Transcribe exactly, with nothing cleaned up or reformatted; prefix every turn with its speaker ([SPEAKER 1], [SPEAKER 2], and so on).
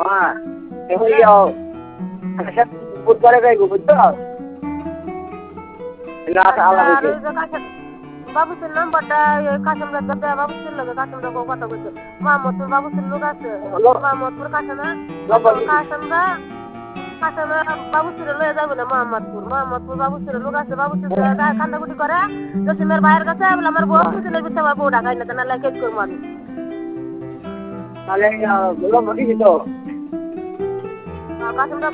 [SPEAKER 1] হ্যাঁ এখন বুধবারে যাইব বুঝছো
[SPEAKER 2] বাবুসের নাম্বারটা কাসেমরা দেয় বাবুসের লগে কাসেমরা কথা কইছে মোহাম্মদপুর বাবুসের লোক আছে মোহাম্মদপুর কাসেমা কাসেমরা কাসেমরা বাবুসের লয়ে যাবে না মোহাম্মদপুর মোহাম্মদপুর বাবুসের লোক আছে বাবুসের কান্দাকুটি করে জসিমের ভাইয়ের কাছে বলে আমার বউ বুঝলে বুঝতে আমার বউ ঢাকাই না না লাইক করবো আমি
[SPEAKER 1] তাহলে বলো মতি দিত
[SPEAKER 2] কাসেমরা